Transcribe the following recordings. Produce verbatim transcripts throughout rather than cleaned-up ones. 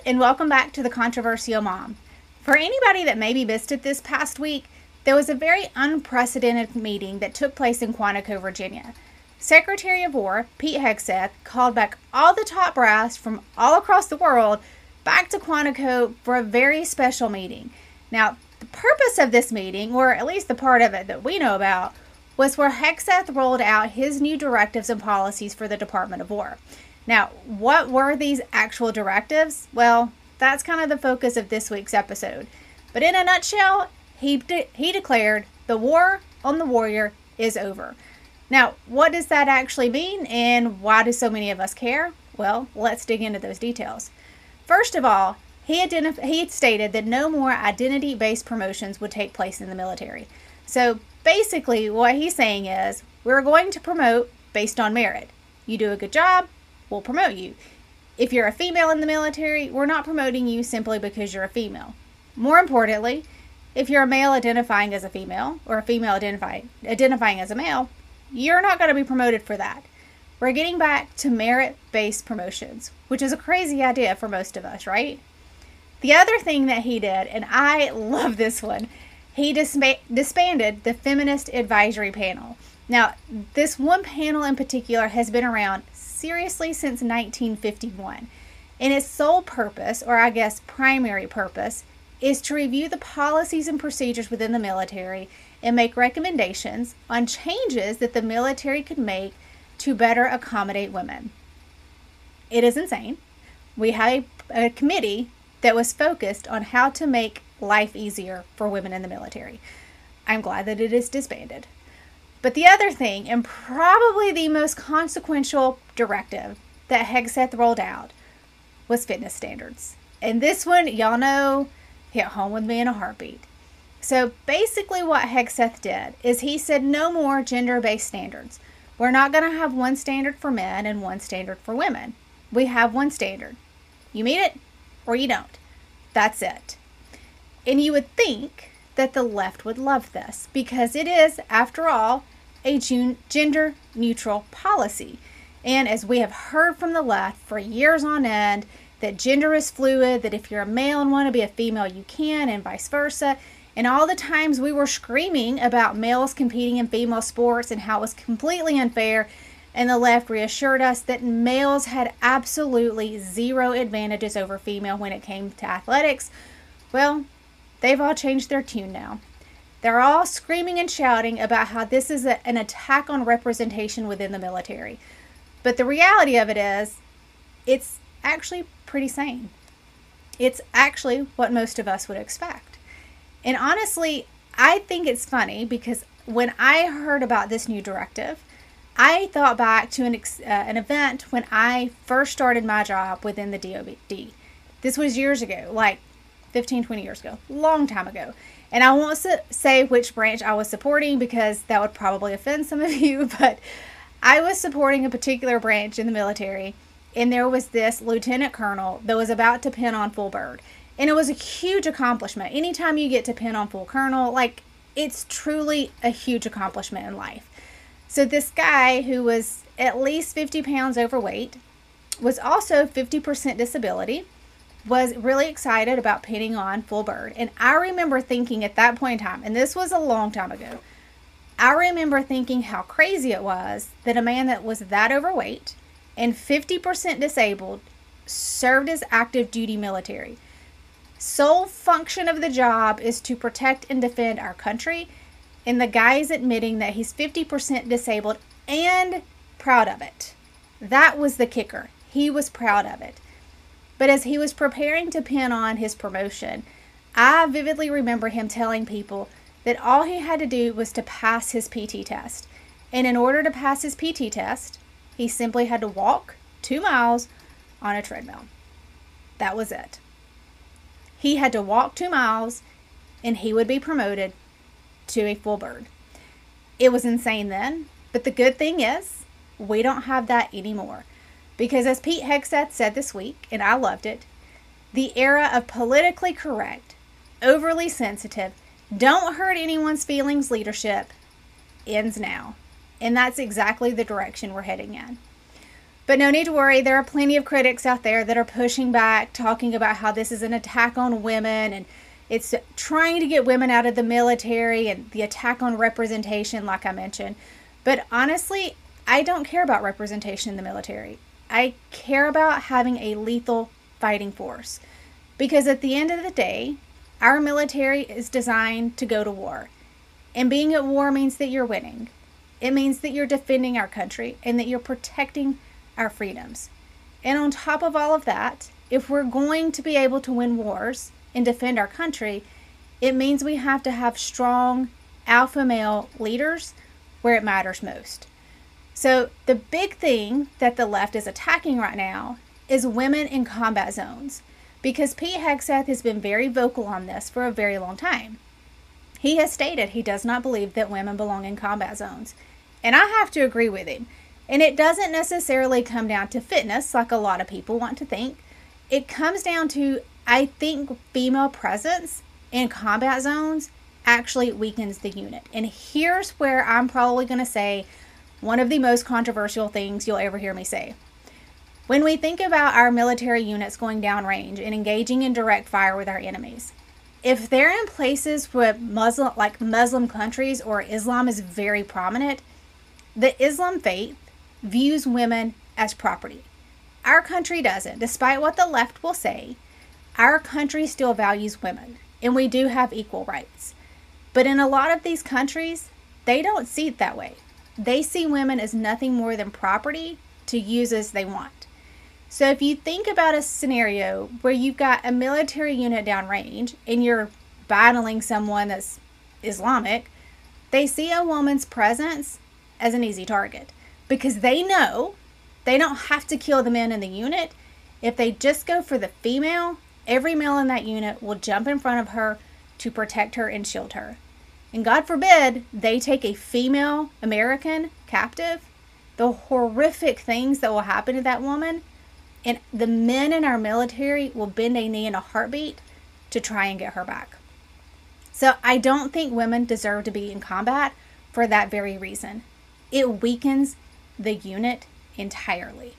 and welcome back to the Controversial Mom. For anybody that maybe missed it this past week, there was a very unprecedented meeting that took place in Quantico, Virginia. Secretary of War Pete Hegseth called back all the top brass from all across the world back to Quantico for a very special meeting. Now, the purpose of this meeting, or at least the part of it that we know about, was where Hegseth rolled out his new directives and policies for the Department of War. Now, what were these actual directives? Well, that's kind of the focus of this week's episode. But in a nutshell, he de- he declared the war on the warrior is over. Now, what does that actually mean, and why do so many of us care? Well, let's dig into those details. First of all, he, identif- he had stated that no more identity-based promotions would take place in the military. So basically, what he's saying is, we're going to promote based on merit. You do a good job, we'll promote you. If you're a female in the military, we're not promoting you simply because you're a female. More importantly, if you're a male identifying as a female, or a female identifying, identifying as a male, you're not going to be promoted for that. We're getting back to merit-based promotions, which is a crazy idea for most of us, right? The other thing that he did, and I love this one, he disma- disbanded the Feminist Advisory Panel. Now, this one panel in particular has been around seriously since nineteen fifty-one, and its sole purpose, or I guess primary purpose, is to review the policies and procedures within the military and make recommendations on changes that the military could make to better accommodate women. It is insane. We have a, a committee that was focused on how to make life easier for women in the military. I'm glad that it is disbanded. But the other thing, and probably the most consequential directive that Hegseth rolled out, was fitness standards. And this one, y'all know, hit home with me in a heartbeat. So basically what Hegseth did is he said no more gender-based standards. We're not going to have one standard for men and one standard for women. We have one standard. You meet it or you don't. That's it. And you would think that the left would love this because it is, after all, a gender-neutral policy. And as we have heard from the left for years on end, that gender is fluid, that if you're a male and want to be a female, you can, and vice versa. And all the times we were screaming about males competing in female sports and how it was completely unfair, and the left reassured us that males had absolutely zero advantages over female when it came to athletics. Well, they've all changed their tune now. They're all screaming and shouting about how this is a, an attack on representation within the military. But the reality of it is, it's actually pretty sane. It's actually what most of us would expect. And honestly, I think it's funny because when I heard about this new directive, I thought back to an, ex- uh, an event when I first started my job within the D O D. This was years ago, like fifteen, twenty years ago, long time ago. And I won't say which branch I was supporting because that would probably offend some of you, but I was supporting a particular branch in the military, and there was this lieutenant colonel that was about to pin on full bird. And it was a huge accomplishment. Anytime you get to pin on full colonel, like, it's truly a huge accomplishment in life. So this guy who was at least fifty pounds overweight, was also fifty percent disability, was really excited about pinning on full bird. And I remember thinking at that point in time, and this was a long time ago, I remember thinking how crazy it was that a man that was that overweight and fifty percent disabled served as active duty military. Sole function of the job is to protect and defend our country, and the guy is admitting that he's fifty percent disabled and proud of it. That was the kicker. He was proud of it. But as he was preparing to pin on his promotion, I vividly remember him telling people that all he had to do was to pass his P T test. And in order to pass his P T test, he simply had to walk two miles on a treadmill. That was it. He had to walk two miles and he would be promoted to a full bird. It was insane then, but the good thing is we don't have that anymore. Because as Pete Hegseth said this week, and I loved it, the era of politically correct, overly sensitive, don't hurt anyone's feelings leadership ends now. And that's exactly the direction we're heading in. But no need to worry, there are plenty of critics out there that are pushing back, talking about how this is an attack on women and it's trying to get women out of the military and the attack on representation, like I mentioned. But honestly, I don't care about representation in the military. I care about having a lethal fighting force. Because at the end of the day, our military is designed to go to war. And being at war means that you're winning. It means that you're defending our country and that you're protecting our freedoms. And on top of all of that, if we're going to be able to win wars and defend our country, it means we have to have strong alpha male leaders where it matters most. So the big thing that the left is attacking right now is women in combat zones, because Pete Hegseth has been very vocal on this for a very long time. He has stated he does not believe that women belong in combat zones. And I have to agree with him. And it doesn't necessarily come down to fitness like a lot of people want to think. It comes down to, I think, female presence in combat zones actually weakens the unit. And here's where I'm probably going to say one of the most controversial things you'll ever hear me say. When we think about our military units going downrange and engaging in direct fire with our enemies, if they're in places where Muslim, like Muslim countries or Islam is very prominent, the Islam faith views women as property. Our country doesn't. Despite what the left will say, our country still values women, and we do have equal rights. But in a lot of these countries, they don't see it that way. They see women as nothing more than property to use as they want. So if you think about a scenario where you've got a military unit downrange and you're battling someone that's Islamic, they see a woman's presence as an easy target because they know they don't have to kill the men in the unit. If they just go for the female, every male in that unit will jump in front of her to protect her and shield her. And God forbid they take a female American captive, the horrific things that will happen to that woman, and the men in our military will bend a knee in a heartbeat to try and get her back. So I don't think women deserve to be in combat for that very reason. It weakens the unit entirely.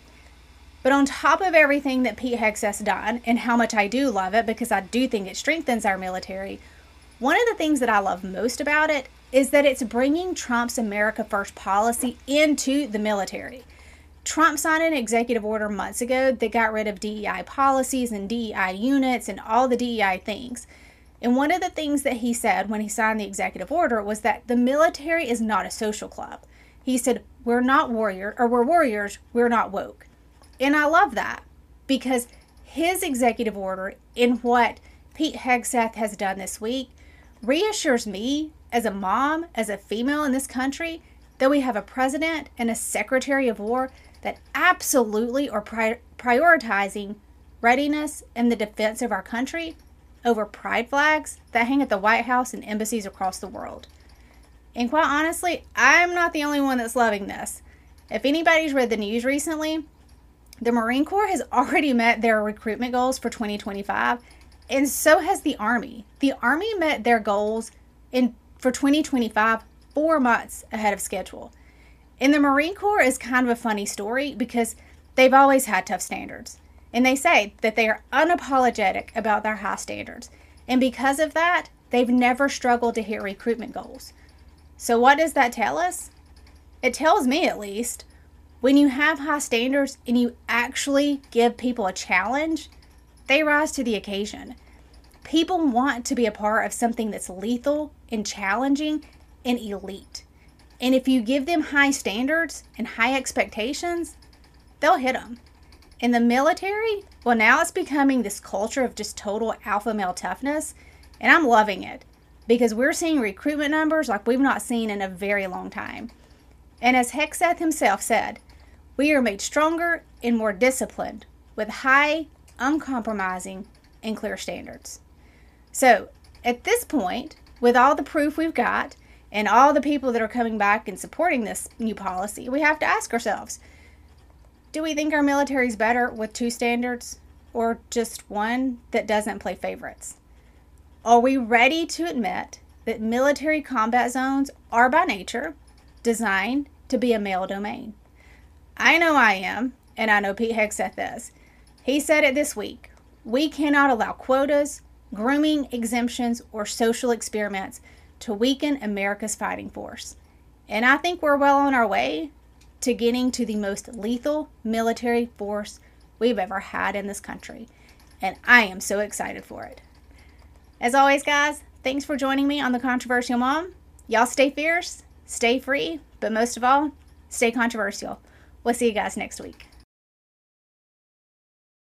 But on top of everything that Pete Hegseth's done, and how much I do love it because I do think it strengthens our military, one of the things that I love most about it is that it's bringing Trump's America First policy into the military. Trump signed an executive order months ago that got rid of D E I policies and D E I units and all the D E I things. And one of the things that he said when he signed the executive order was that the military is not a social club. He said, we're not warrior, or we're warriors, we're not woke. And I love that because his executive order and what Pete Hegseth has done this week reassures me as a mom, as a female in this country, that we have a president and a secretary of war that absolutely are pri- prioritizing readiness and the defense of our country over pride flags that hang at the White House and embassies across the world. And quite honestly, I'm not the only one that's loving this. If anybody's read the news recently, the Marine Corps has already met their recruitment goals for twenty twenty-five, and so has the Army. The Army met their goals in for twenty twenty-five four months ahead of schedule. And the Marine Corps is kind of a funny story because they've always had tough standards. And they say that they are unapologetic about their high standards. And because of that, they've never struggled to hit recruitment goals. So what does that tell us? It tells me, at least, when you have high standards and you actually give people a challenge, they rise to the occasion. People want to be a part of something that's lethal and challenging and elite. And if you give them high standards and high expectations, they'll hit them. In the military, well, now it's becoming this culture of just total alpha male toughness, and I'm loving it because we're seeing recruitment numbers like we've not seen in a very long time. And as Hegseth himself said, we are made stronger and more disciplined with high, uncompromising, and clear standards. So at this point, with all the proof we've got and all the people that are coming back and supporting this new policy, we have to ask ourselves, do we think our military is better with two standards or just one that doesn't play favorites? Are we ready to admit that military combat zones are by nature designed to be a male domain? I know I am, and I know Pete Hegseth is. He said it this week. We cannot allow quotas, grooming exemptions, or social experiments to weaken America's fighting force. And I think we're well on our way to getting to the most lethal military force we've ever had in this country. And I am so excited for it. As always, guys, thanks for joining me on The Controversial Mom. Y'all stay fierce, stay free, but most of all, stay controversial. We'll see you guys next week.